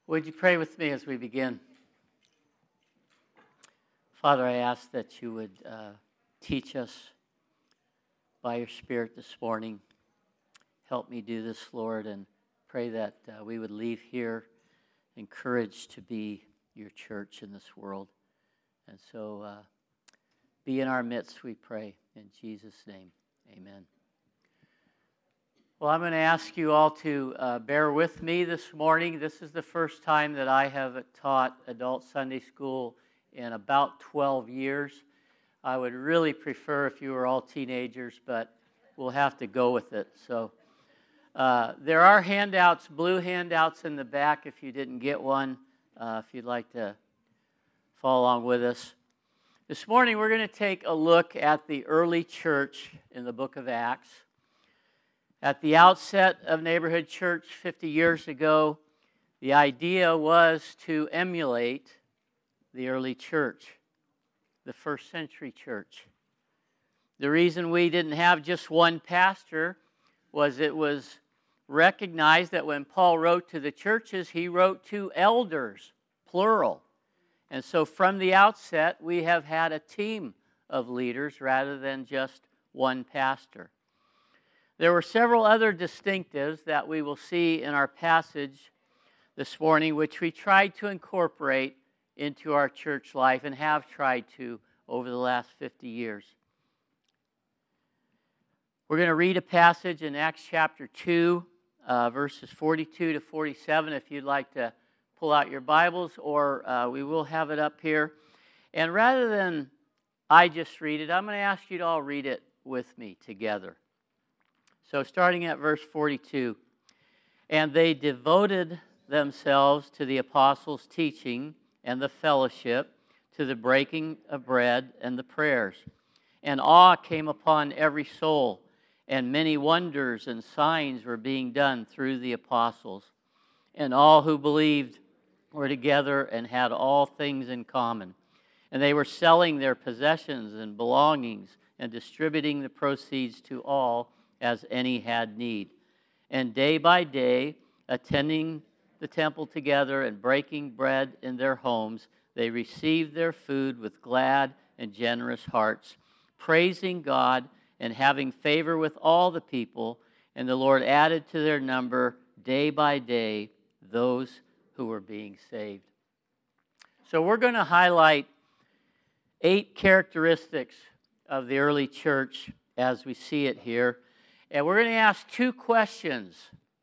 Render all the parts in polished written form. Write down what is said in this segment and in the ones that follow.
Would you pray with me as we begin? Father, I ask that you would teach us by your Spirit this morning. Help me do this, Lord, and pray that we would leave here encouraged to be your church in this world. And so be in our midst, we pray. In Jesus' name, amen. Well, I'm going to ask you all to bear with me this morning. This is the first time that I have taught adult Sunday school in about 12 years. I would really prefer if you were all teenagers, but we'll have to go with it. So there are handouts, blue handouts in the back if you didn't get one, if you'd like to follow along with us. This morning we're going to take a look at the early church in the book of Acts. At the outset of Neighborhood Church 50 years ago, the idea was to emulate the early church, the first century church. The reason we didn't have just one pastor was it was recognized that when Paul wrote to the churches, he wrote to elders, plural. And so from the outset, we have had a team of leaders rather than just one pastor. There were several other distinctives that we will see in our passage this morning, which we tried to incorporate into our church life and have tried to over the last 50 years. We're going to read a passage in Acts chapter 2, verses 42 to 47, if you'd like to pull out your Bibles, or we will have it up here. And rather than I just read it, I'm going to ask you to all read it with me together. So starting at verse 42, and they devoted themselves to the apostles' teaching and the fellowship, to the breaking of bread and the prayers. And awe came upon every soul, and many wonders and signs were being done through the apostles. And all who believed were together and had all things in common. And they were selling their possessions and belongings and distributing the proceeds to all as any had need. And day by day, attending the temple together and breaking bread in their homes, they received their food with glad and generous hearts, praising God and having favor with all the people. And the Lord added to their number day by day those who were being saved. So we're going to highlight 8 characteristics of the early church as we see it here. And we're going to ask 2 questions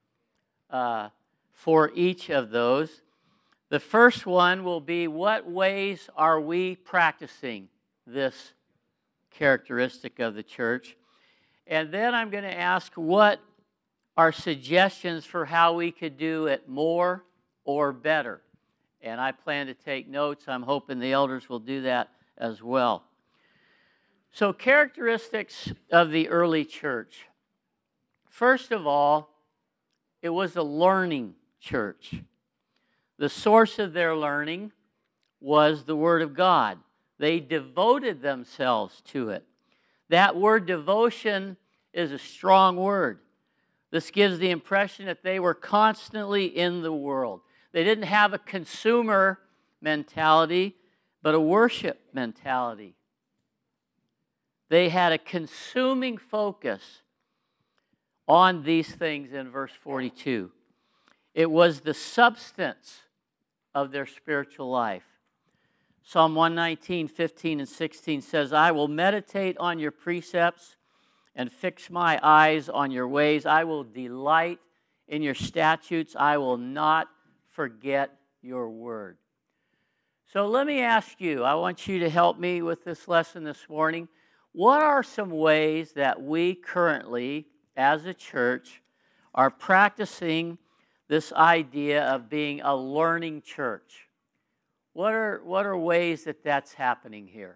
for each of those. The first one will be, what ways are we practicing this characteristic of the church? And then I'm going to ask, what are suggestions for how we could do it more or better? And I plan to take notes. I'm hoping the elders will do that as well. So, characteristics of the early church. First of all, it was a learning church. The source of their learning was the Word of God. They devoted themselves to it. That word devotion is a strong word. This gives the impression that they were constantly in the world. They didn't have a consumer mentality, but a worship mentality. They had a consuming focus on these things in verse 42. It was the substance of their spiritual life. Psalm 119, 15 and 16 says, I will meditate on your precepts and fix my eyes on your ways. I will delight in your statutes. I will not forget your word. So let me ask you, I want you to help me with this lesson this morning. What are some ways that we currently, as a church, are practicing this idea of being a learning church? What are ways that that's happening here?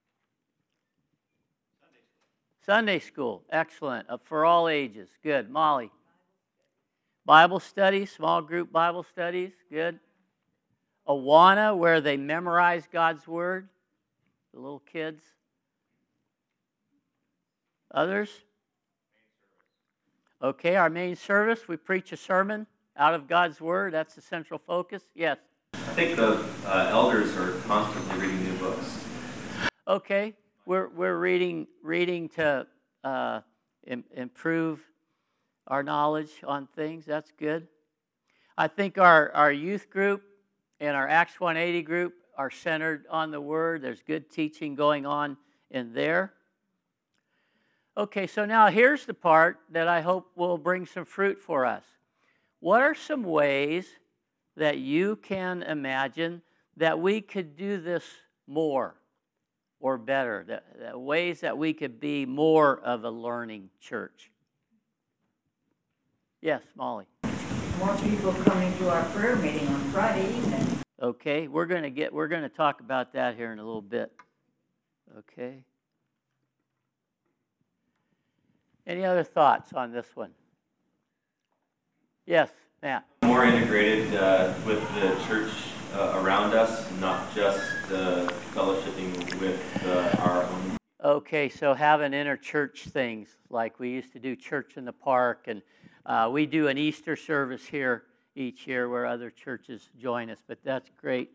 Sunday school, excellent, for all ages, good. Molly? Bible studies, small group Bible studies, good. Awana, where they memorize God's Word, the little kids. Others? Okay, our main service, we preach a sermon out of God's Word. That's the central focus. Yes. I think the elders are constantly reading new books. Okay, we're reading to improve our knowledge on things. That's good. I think our youth group and our Acts 180 group are centered on the Word. There's good teaching going on in there. Okay, so now here's the part that I hope will bring some fruit for us. What are some ways that you can imagine that we could do this more or better? The ways that we could be more of a learning church? Yes, Molly. More people coming to our prayer meeting on Friday evening. Okay, we're going to talk about that here in a little bit. Okay. Any other thoughts on this one? Yes, Matt. More integrated with the church around us, not just fellowshipping with our own. Okay, so having inter-church things like we used to do church in the park, and we do an Easter service here each year where other churches join us, but that's great.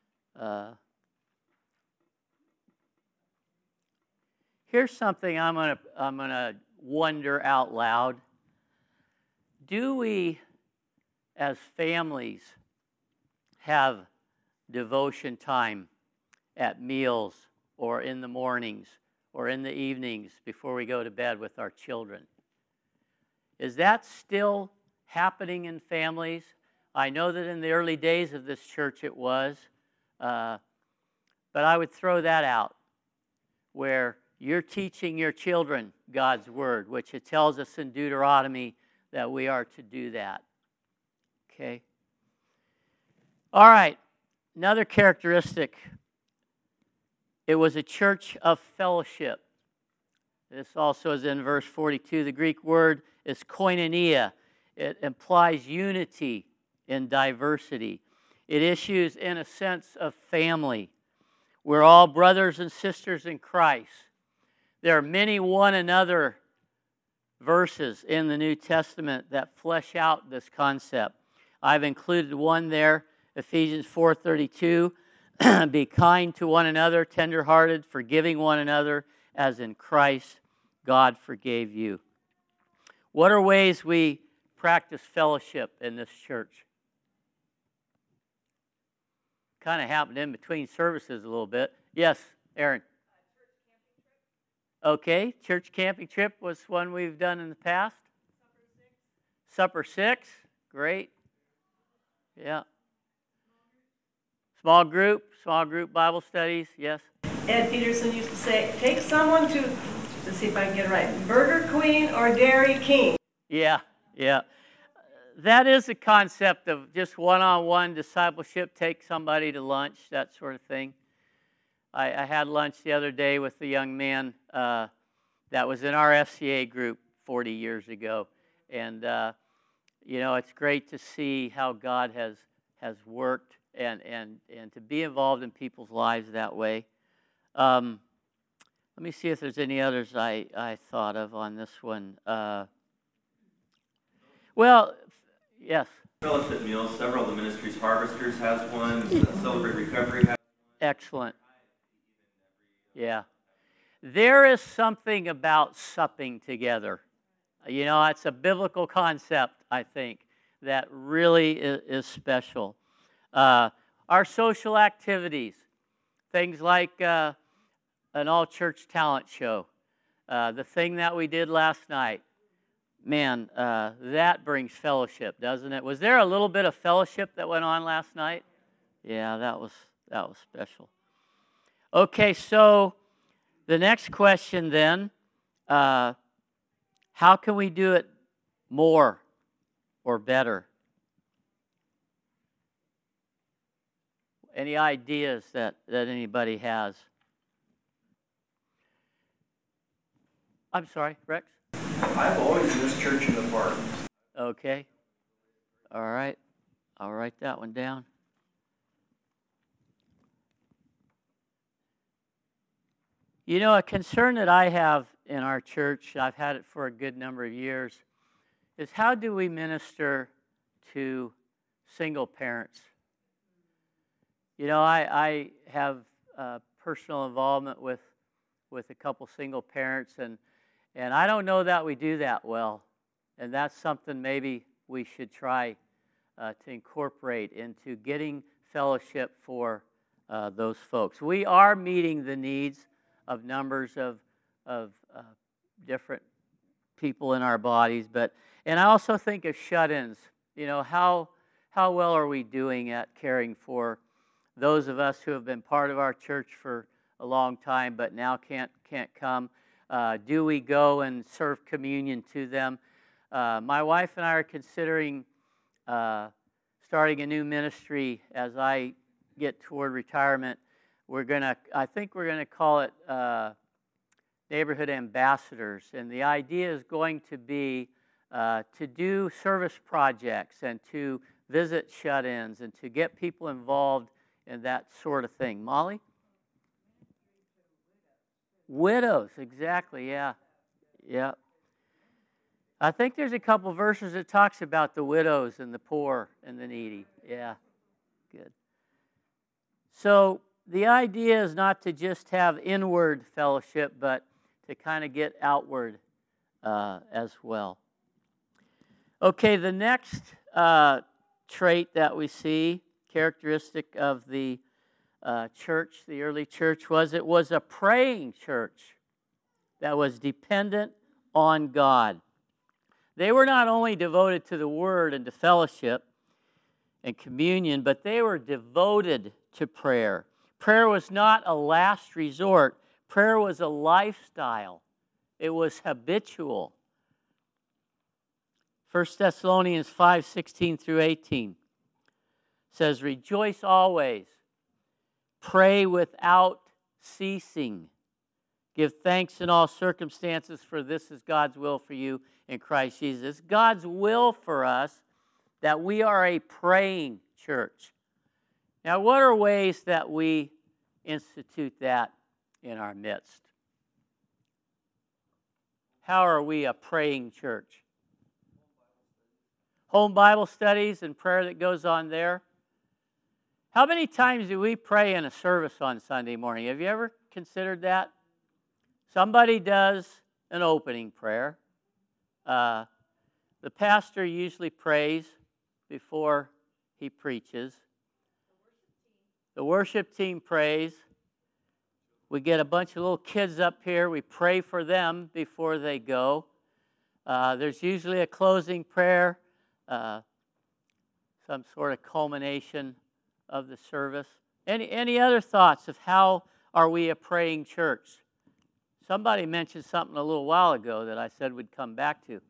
Here's something I'm gonna wonder out loud. Do we, as families, have devotion time at meals or in the mornings or in the evenings before we go to bed with our children? Is that still happening in families? I know that in the early days of this church it was, but I would throw that out, where you're teaching your children God's Word, which it tells us in Deuteronomy that we are to do that. Okay? All right, another characteristic. It was a church of fellowship. This also is in verse 42. The Greek word is koinonia. It implies unity in diversity. It issues in a sense of family. We're all brothers and sisters in Christ. There are many one another verses in the New Testament that flesh out this concept. I've included one there, Ephesians 4:32. Be kind to one another, tenderhearted, forgiving one another, as in Christ God forgave you. What are ways we practice fellowship in this church? Kind of happened in between services a little bit. Yes, Aaron. Okay, church camping trip was one we've done in the past. Supper 6, great. Yeah. Small group Bible studies, yes. Ed Peterson used to say, take someone to, let's see if I can get it right, Burger Queen or Dairy King. Yeah. That is a concept of just one-on-one discipleship, take somebody to lunch, that sort of thing. I had lunch the other day with a young man that was in our FCA group 40 years ago. And, it's great to see how God has worked and to be involved in people's lives that way. Let me see if there's any others I thought of on this one. Yes. Fellowship meals, several of the ministries, Harvesters has one, Celebrate Recovery has one. Excellent. Yeah. There is something about supping together. It's a biblical concept, I think, that really is special. Our social activities, things like an all-church talent show, the thing that we did last night, man, that brings fellowship, doesn't it? Was there a little bit of fellowship that went on last night? Yeah, that was special. Okay, so the next question then, how can we do it more or better? Any ideas that anybody has? I'm sorry, Rex? I've always used church in the park. Okay. All right. I'll write that one down. A concern that I have in our church, I've had it for a good number of years, is how do we minister to single parents. You know, I have personal involvement with a couple single parents, and I don't know that we do that well. And that's something maybe we should try to incorporate into getting fellowship for those folks. We are meeting the needs of numbers of different people in our bodies, and I also think of shut-ins. You know, how well are we doing at caring for those of us who have been part of our church for a long time but now can't come? Do we go and serve communion to them? My wife and I are considering starting a new ministry as I get toward retirement. I think we're gonna call it Neighborhood Ambassadors, and the idea is going to be to do service projects and to visit shut-ins and to get people involved in that sort of thing. Molly? Widows, exactly, yeah. I think there's a couple verses that talks about the widows and the poor and the needy. Yeah, good. So the idea is not to just have inward fellowship, but to kind of get outward as well. Okay, the next trait that we see, characteristic of the church, the early church, it was a praying church that was dependent on God. They were not only devoted to the Word and to fellowship and communion, but they were devoted to prayer. Prayer was not a last resort. Prayer was a lifestyle. It was habitual. 1 Thessalonians 5:16 through 18 says, "Rejoice always, pray without ceasing. Give thanks in all circumstances, for this is God's will for you in Christ Jesus." God's will for us that we are a praying church. Now, what are ways that we institute that in our midst? How are we a praying church? Home Bible studies and prayer that goes on there. How many times do we pray in a service on Sunday morning? Have you ever considered that? Somebody does an opening prayer. The pastor usually prays before he preaches. The worship team prays. We get a bunch of little kids up here. We pray for them before they go. There's usually a closing prayer, some sort of culmination of the service. Any other thoughts of how are we a praying church? Somebody mentioned something a little while ago that I said we'd come back to.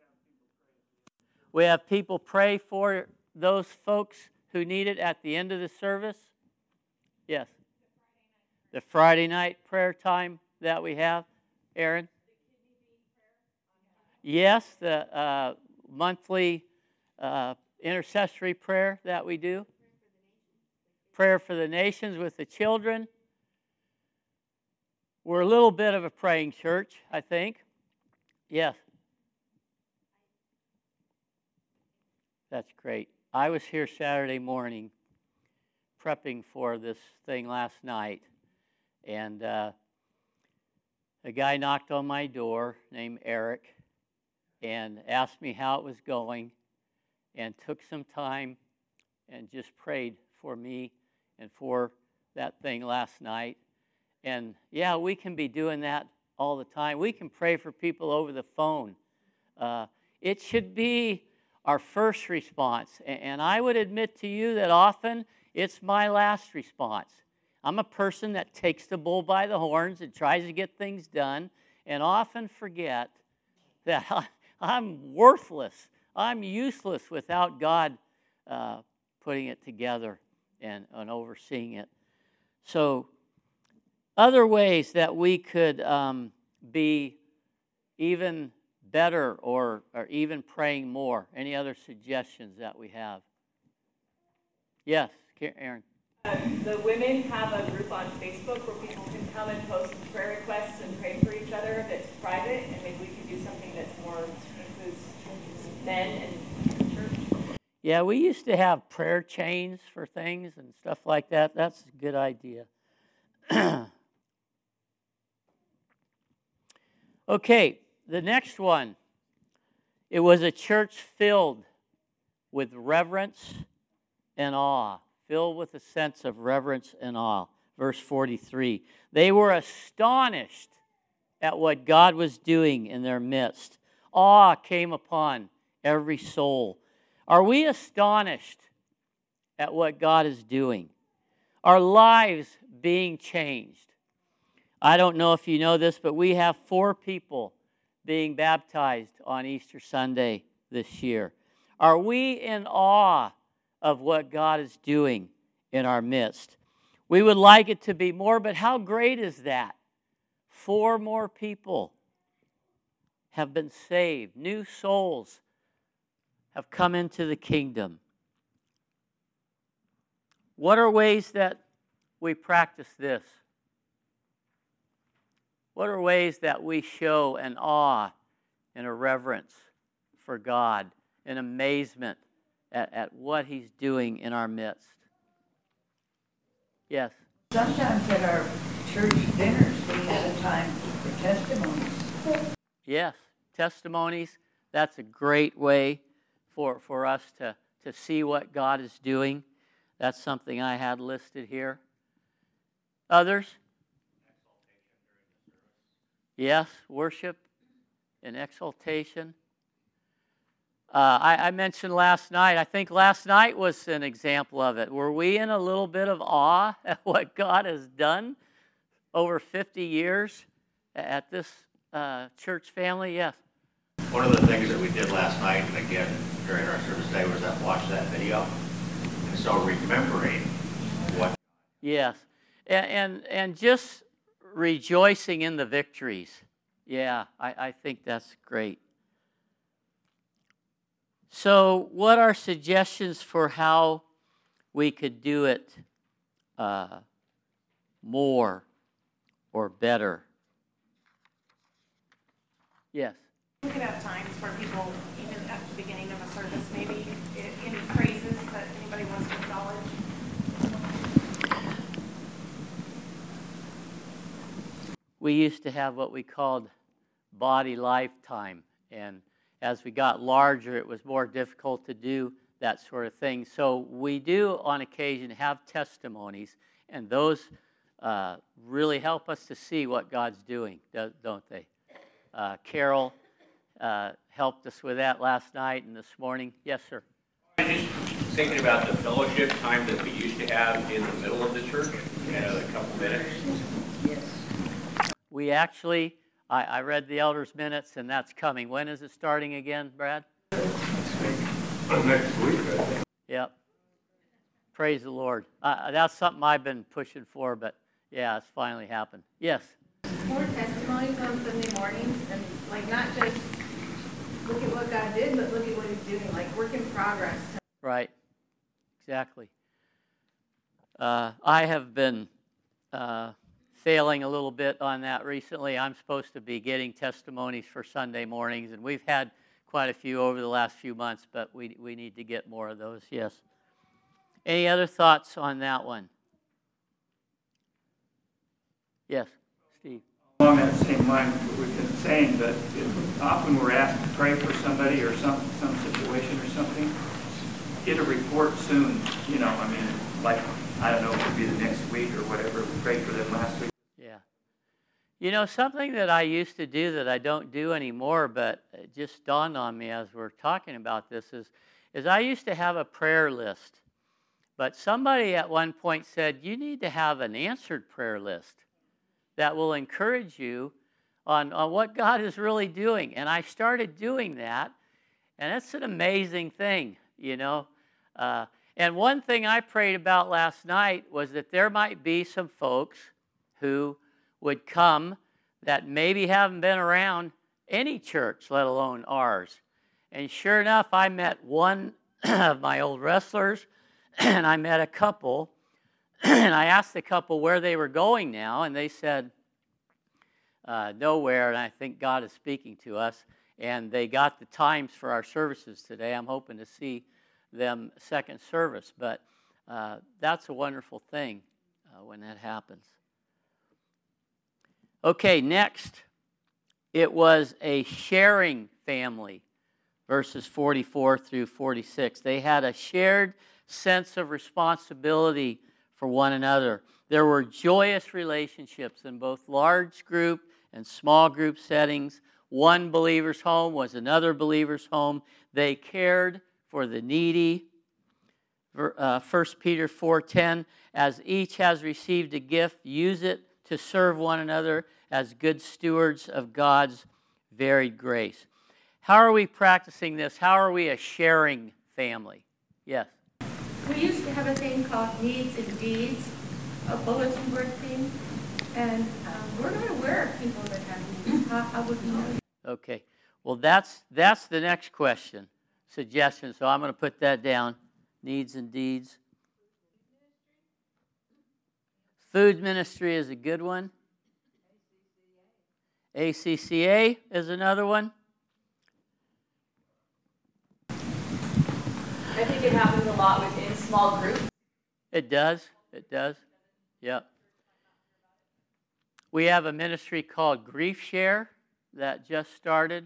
We have people pray for those folks who need it at the end of the service. Yes. The Friday night prayer time that we have. Aaron? Yes, the monthly intercessory prayer that we do. Prayer for the nations with the children. We're a little bit of a praying church, I think. Yes. That's great. I was here Saturday morning prepping for this thing last night, and a guy knocked on my door named Eric and asked me how it was going and took some time and just prayed for me and for that thing last night. And yeah, we can be doing that all the time. We can pray for people over the phone. It should be our first response. And I would admit to you that often it's my last response. I'm a person that takes the bull by the horns and tries to get things done, and often forget that I'm worthless. I'm useless without God putting it together and overseeing it. So, other ways that we could be even better or even praying more. Any other suggestions that we have? Yes, Aaron. The women have a group on Facebook where people can come and post prayer requests and pray for each other that's private, and maybe we could do something that's more includes men and church. Yeah, we used to have prayer chains for things and stuff like that. That's a good idea. Okay, the next one. It was a church filled with reverence and awe, filled with a sense of reverence and awe. Verse 43. They were astonished at what God was doing in their midst. Awe came upon every soul. Are we astonished at what God is doing? Our lives being changed. I don't know if you know this, but we have 4 people being baptized on Easter Sunday this year. Are we in awe of what God is doing in our midst? We would like it to be more, but how great is that? 4 more people have been saved. New souls have come into the kingdom. What are ways that we practice this? What are ways that we show an awe and a reverence for God, an amazement at what He's doing in our midst? Yes? Sometimes at our church dinners, we have a time for testimonies. Yes, testimonies. That's a great way for us to see what God is doing. That's something I had listed here. Others? Yes, worship and exaltation. I mentioned last night, I think last night was an example of it. Were we in a little bit of awe at what God has done over 50 years at this church family? Yes. One of the things that we did last night, and again during our service today, was that watch that video. And so remembering what... Yes, and just rejoicing in the victories. Yeah, I think that's great. So what are suggestions for how we could do it more or better? Yes? We could have times where people, even at the beginning of a service, maybe any praises that anybody wants to acknowledge. We used to have what we called body lifetime, and as we got larger, it was more difficult to do that sort of thing. So we do, on occasion, have testimonies, and those really help us to see what God's doing, don't they? Carol helped us with that last night and this morning. Yes, sir. I was just thinking about the fellowship time that we used to have in the middle of the church, a couple minutes. Yes. We actually, I read the elders' minutes, and that's coming. When is it starting again, Brad? Next week, I think. Yep. Praise the Lord. That's something I've been pushing for, but yeah, it's finally happened. Yes? More testimonies on Sunday mornings, and like not just look at what God did, but look at what He's doing, like work in progress. Right. Exactly. I have been failing a little bit on that recently. I'm supposed to be getting testimonies for Sunday mornings, and we've had quite a few over the last few months, but we need to get more of those, yes. Any other thoughts on that one? Yes, Steve. Along that same line, we've been saying that often we're asked to pray for somebody or some situation or something. Get a report soon, like, I don't know, it could be the next week or whatever. We prayed for them last week. Yeah. Something that I used to do that I don't do anymore, but it just dawned on me as we're talking about this, is I used to have a prayer list. But somebody at one point said, you need to have an answered prayer list that will encourage you on what God is really doing. And I started doing that, and it's an amazing thing, And one thing I prayed about last night was that there might be some folks who would come that maybe haven't been around any church, let alone ours. And sure enough, I met one of my old wrestlers, and I met a couple, and I asked the couple where they were going now, and they said, nowhere, and I think God is speaking to us. And they got the times for our services today. I'm hoping to see them second service. But that's a wonderful thing when that happens. Okay, next, it was a sharing family, verses 44 through 46. They had a shared sense of responsibility for one another. There were joyous relationships in both large group and small group settings. One believer's home was another believer's home. They cared for the needy. 1 Peter 4:10, as each has received a gift, use it to serve one another as good stewards of God's varied grace. How are we practicing this? How are we a sharing family? Yes? We used to have a thing called Needs and Deeds, a bulletin board thing, and we're not aware of people that have needs. How would we know? Okay. Well, that's the next question, suggestion. So I'm going to put that down. Needs and deeds. Food ministry is a good one. ACCA is another one. I think it happens a lot within small groups. It does. It does. Yep. We have a ministry called Grief Share that just started.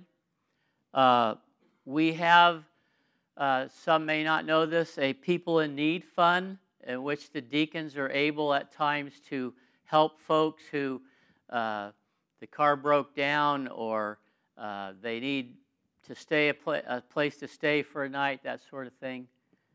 We have, some may not know this, a People in Need Fund in which the deacons are able at times to help folks who the car broke down or they need to stay a place to stay for a night, that sort of thing.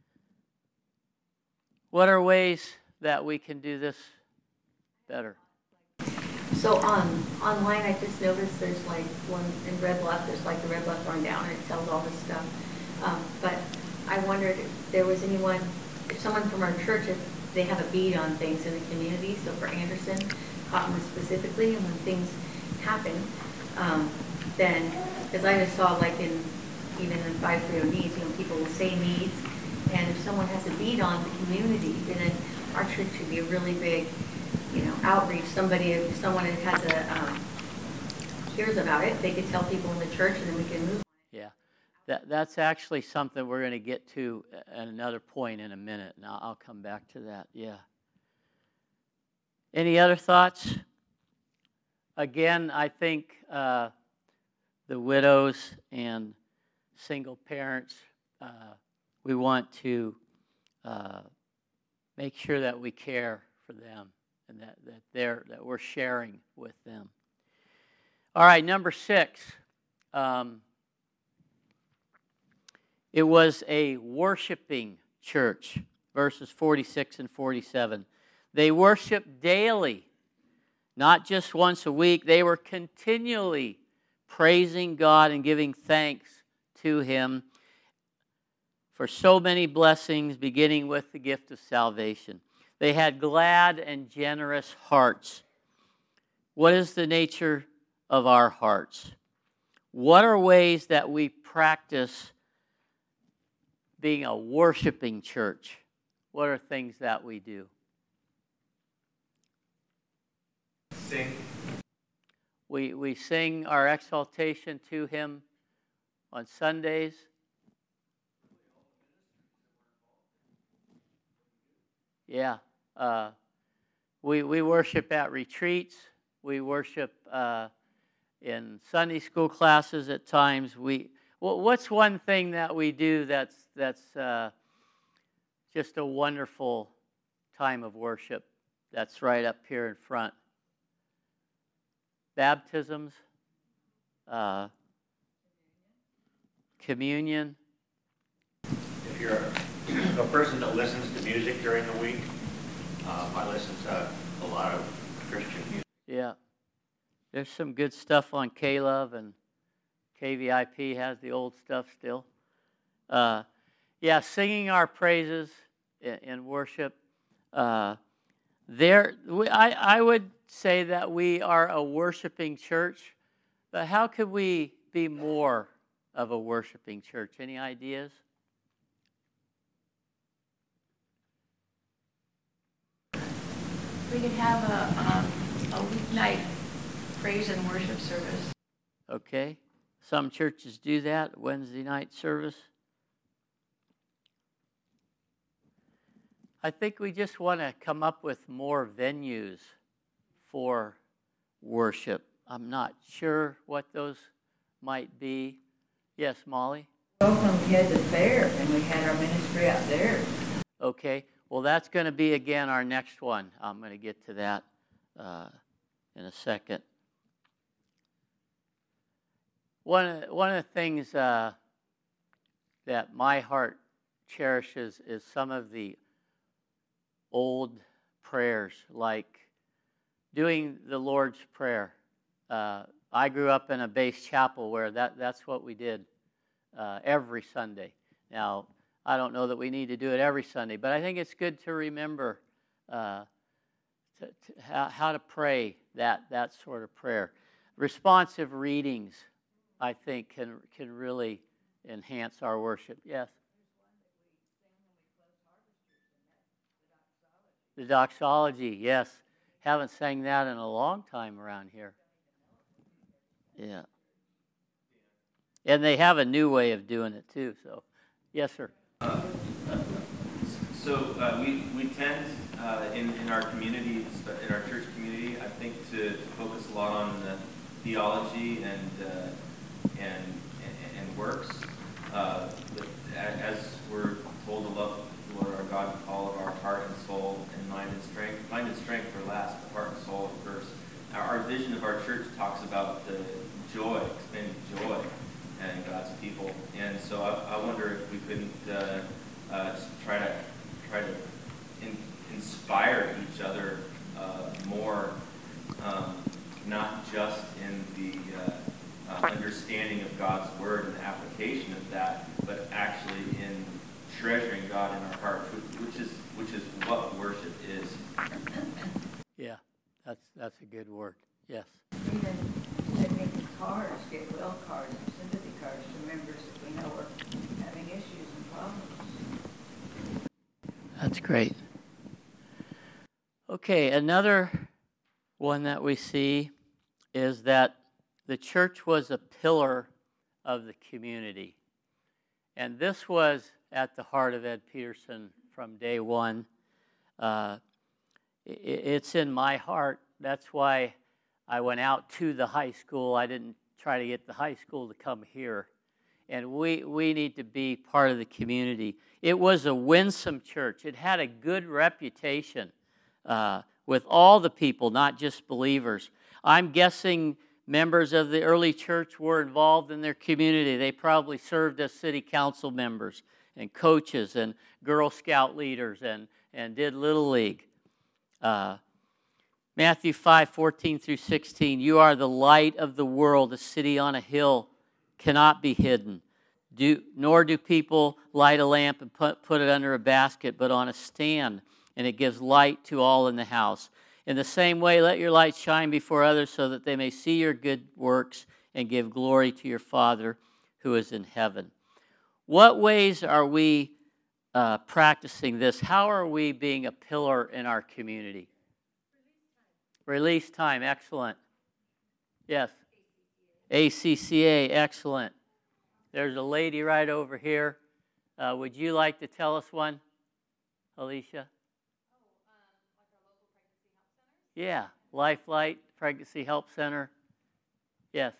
What are ways that we can do this better? So online, I just noticed there's like one in Red Bluff, there's like the Red Bluff going down and it tells all this stuff. But I wondered if there was anyone, if someone from our church, if they have a bead on things in the community. So for Anderson, Cottonwood specifically, and when things happen, then, because I just saw like even in 530 needs, people will say needs, and if someone has a bead on the community, then our church should be a really big, outreach. If someone has hears about it, they could tell people in the church, and then we can move. Yeah, that's actually something we're going to get to at another point in a minute, and I'll come back to that. Yeah. Any other thoughts? Again, I think the widows and single parents, we want to make sure that we care for them and that we're sharing with them. All right, number 6. It was a worshiping church, verses 46 and 47. They worshiped daily, not just once a week. They were continually praising God and giving thanks to Him for so many blessings, beginning with the gift of salvation. They had glad and generous hearts. What is the nature of our hearts? What are ways that we practice being a worshiping church? What are things that we do? Sing. We sing our exaltation to Him on Sundays. Yeah. We worship at retreats. We worship in Sunday school classes at times. What's one thing that we do that's just a wonderful time of worship that's right up here in front? Baptisms, communion. If you're a person that listens to music during the week, I listen to a lot of Christian music. Yeah. There's some good stuff on K-Love, and KVIP has the old stuff still. Singing our praises in worship. I would say that we are a worshiping church, but how could we be more of a worshiping church? Any ideas? We could have a weeknight praise and worship service. Okay. Some churches do that, Wednesday night service. I think we just want to come up with more venues for worship. I'm not sure what those might be. Yes, Molly? Oakland, we had the fair, and we had our ministry out there. Okay, well, that's going to be, again, our next one. I'm going to get to that in a second. One of the things that my heart cherishes is some of the old prayers, like doing the Lord's Prayer. I grew up in a base chapel where that's what we did every Sunday. Now, I don't know that we need to do it every Sunday, but I think it's good to remember how to pray that sort of prayer. Responsive readings, I think, can really enhance our worship. Yes? The doxology, yes. Haven't sang that in a long time around here. Yeah. And they have a new way of doing it too, so. Yes, sir. We tend in our community, in our church community, I think to focus a lot on theology and works. As we're told to love the Lord our God with all of our heart and soul and mind and strength. Mind and strength are last, but heart and soul are first. Our vision of our church talks about the joy, expanding joy in God's people. And so I wonder if we couldn't just try to inspire each other more, not just in the understanding of God's word and the application of that, but actually in treasuring God in our hearts, which is what worship is. Yeah, that's a good word. Yes. Even sending cards, get well cards, and sympathy cards to members that we know are having issues and problems. That's great. Okay, another one that we see is that the church was a pillar of the community. And this was at the heart of Ed Peterson from day one. It's in my heart. That's why I went out to the high school. I didn't try to get the high school to come here. And we need to be part of the community. It was a winsome church. It had a good reputation with all the people, not just believers. I'm guessing members of the early church were involved in their community. They probably served as city council members and coaches and Girl Scout leaders and did Little League. Matthew 5:14-16, you are the light of the world. A city on a hill cannot be hidden. Nor do people light a lamp and put it under a basket, but on a stand, and it gives light to all in the house. In the same way, let your light shine before others so that they may see your good works and give glory to your Father who is in heaven. What ways are we practicing this? How are we being a pillar in our community? Release time, excellent. Yes. ACCA, excellent. There's a lady right over here. Would you like to tell us one, Alicia? Yeah, Lifelight Pregnancy Help Center. Yes.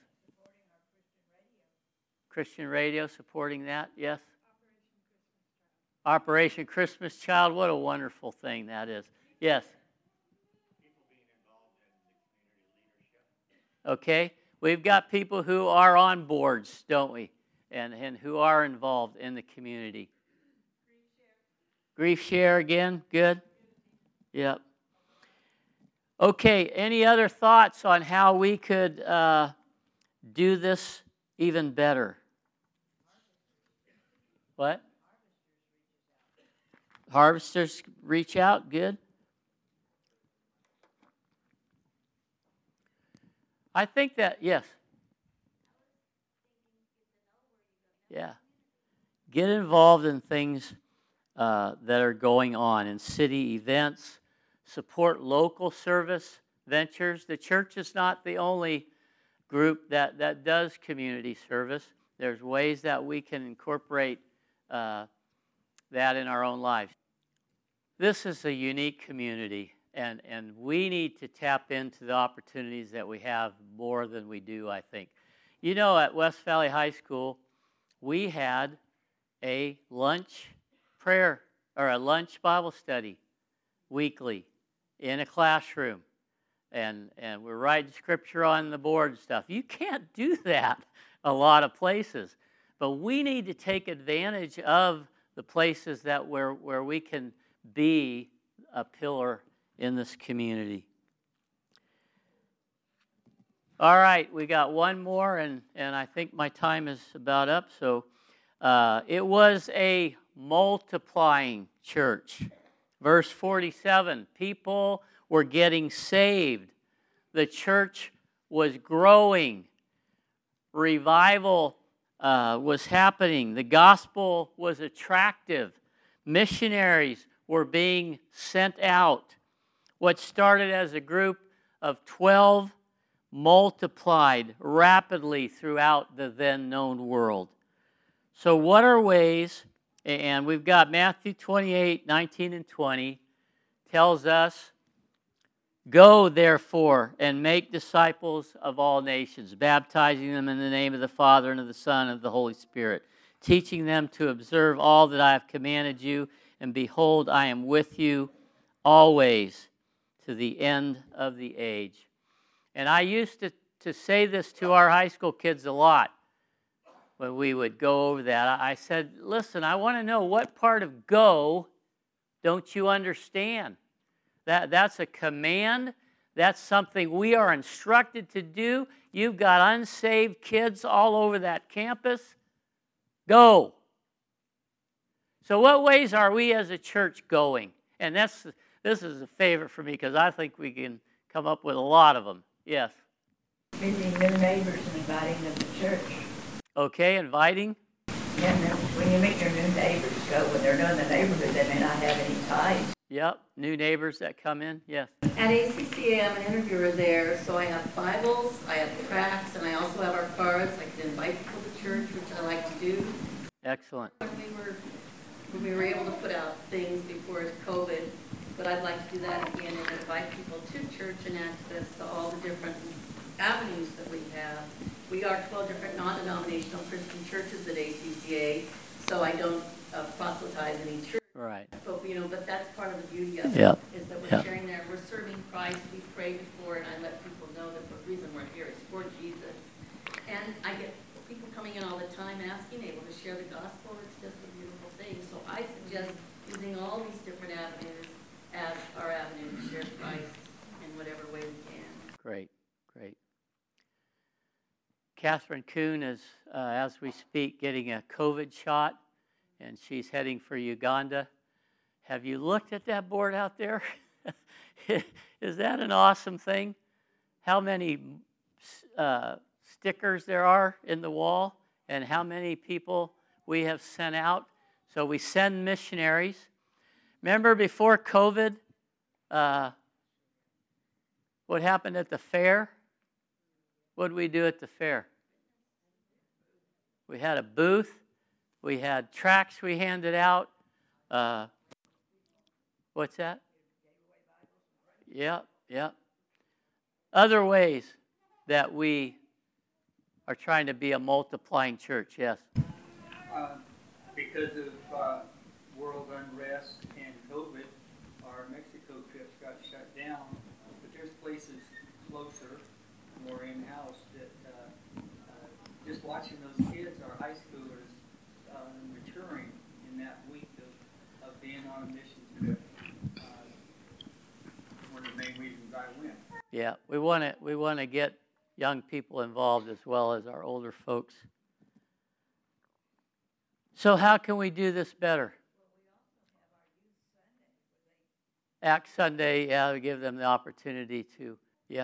Christian Radio supporting that, yes. Operation Christmas Child, what a wonderful thing that is. Yes. Okay, we've got people who are on boards, don't we? And who are involved in the community. Grief Share again, good? Yep. Okay, any other thoughts on how we could do this even better? What? Harvesters reach out, good. I think that, yes. Yeah. Get involved in things that are going on in city events. Support local service ventures. The church is not the only group that does community service. There's ways that we can incorporate that in our own lives. this is a unique community, and we need to tap into the opportunities that we have more than we do, I think. You know, at West Valley High School, we had a lunch prayer or a lunch Bible study weekly in a classroom. And we're writing scripture on the board and stuff. You can't do that a lot of places. But we need to take advantage of the places that where we can be a pillar in this community. All right, we got one more, and I think my time is about up. So it was a multiplying church. Verse 47, people were getting saved. The church was growing. Revival was happening. The gospel was attractive. Missionaries were being sent out. What started as a group of 12 multiplied rapidly throughout the then known world. So what are ways, and we've got Matthew 28, 19 and 20, tells us, "Go, therefore, and make disciples of all nations, baptizing them in the name of the Father and of the Son and of the Holy Spirit, teaching them to observe all that I have commanded you, and behold, I am with you always to the end of the age." And I used to say this to our high school kids a lot when we would go over that. I said, listen, I want to know what part of go don't you understand? That's a command. That's something we are instructed to do. You've got unsaved kids all over that campus. Go. So what ways are we as a church going? And this is a favorite for me because I think we can come up with a lot of them. Yes? Meeting new neighbors and inviting them to church. Okay, inviting. Yeah, and then when you meet your new neighbors, go when they're not in the neighborhood, they may not have any ties. Yep, new neighbors that come in, yes. At ACCA, I'm an interviewer there, so I have Bibles, I have tracts, and I also have our cards. I can invite people to church, which I like to do. Excellent. When we were able to put out things before COVID, but I'd like to do that again and invite people to church and access to all the different avenues that we have. We are 12 different non-denominational Christian churches at ACCA, so I don't proselytize any church. Right. But that's part of the beauty of it, Yep. is that we're sharing there. We're serving Christ. We pray before, and I let people know that the reason we're here is for Jesus. And I get people coming in all the time asking, able to share the gospel. It's just a beautiful thing. So I suggest using all these different avenues as our avenue to share Christ in whatever way we can. Great. Catherine Kuhn is, as we speak, getting a COVID shot, and she's heading for Uganda. Have you looked at that board out there? Is that an awesome thing? How many stickers there are in the wall, and how many people we have sent out? So we send missionaries. Remember before COVID, what happened at the fair? What did we do at the fair? We had a booth. We had tracts we handed out. What's that? Yep. Other ways that we are trying to be a multiplying church, yes? Because of world unrest and COVID, our Mexico trips got shut down, but there's places closer, more in-house, that just watching those kids, our high schoolers, maturing in that week of being on a mission trip, one of the main reasons I went. Yeah, we want to get young people involved as well as our older folks. So how can we do this better? Act Sunday, yeah, we give them the opportunity to, yeah,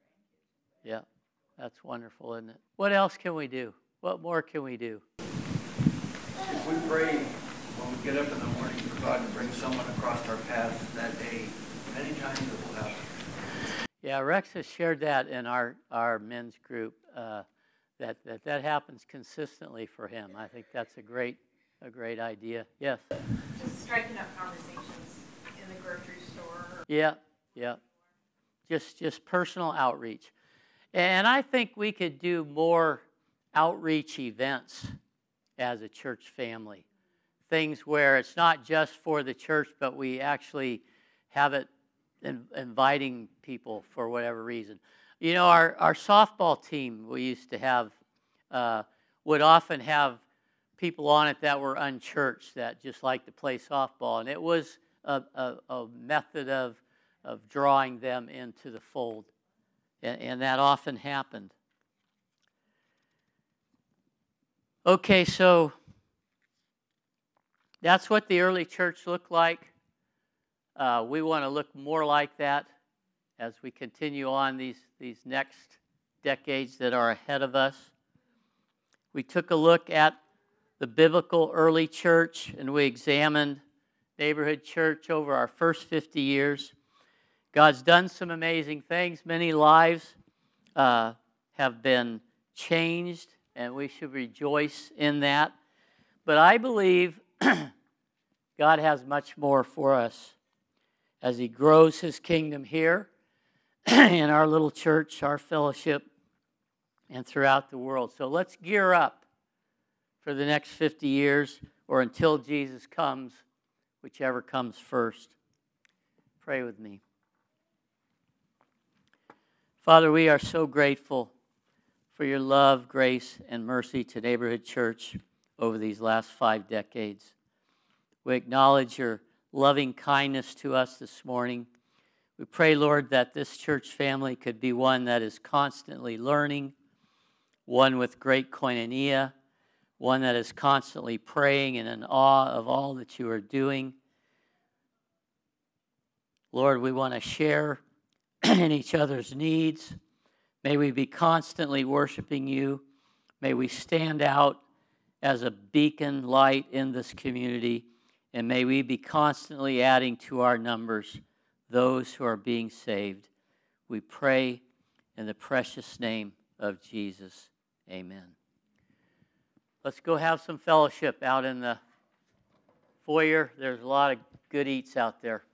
that's wonderful, isn't it? What else can we do? What more can we do? If we pray when we get up in the morning for God to bring someone across our path that day, many times it will happen. Yeah, Rex has shared that in our men's group, that happens consistently for him. I think that's a great idea. Yes? Just striking up conversations in grocery store. Yeah, yeah. Just personal outreach. And I think we could do more outreach events as a church family. Things where it's not just for the church, but we actually have it inviting people for whatever reason. You know, our softball team we used to have would often have people on it that were unchurched that just liked to play softball. And it was a method of drawing them into the fold. And that often happened. Okay, so that's what the early church looked like. We want to look more like that as we continue on these next decades that are ahead of us. We took a look at the biblical early church, and we examined neighborhood church over our first 50 years. God's done some amazing things. Many lives have been changed, and we should rejoice in that. But I believe God has much more for us as He grows His kingdom here in our little church, our fellowship, and throughout the world. So let's gear up for the next 50 years or until Jesus comes, whichever comes first. Pray with me. Father, we are so grateful for your love, grace, and mercy to Neighborhood Church over these last 5 decades. We acknowledge your loving kindness to us this morning. We pray, Lord, that this church family could be one that is constantly learning, one with great koinonia, one that is constantly praying and in awe of all that you are doing. Lord, we want to share in each other's needs. May we be constantly worshiping you. May we stand out as a beacon light in this community. And may we be constantly adding to our numbers those who are being saved. We pray in the precious name of Jesus. Amen. Let's go have some fellowship out in the foyer. There's a lot of good eats out there.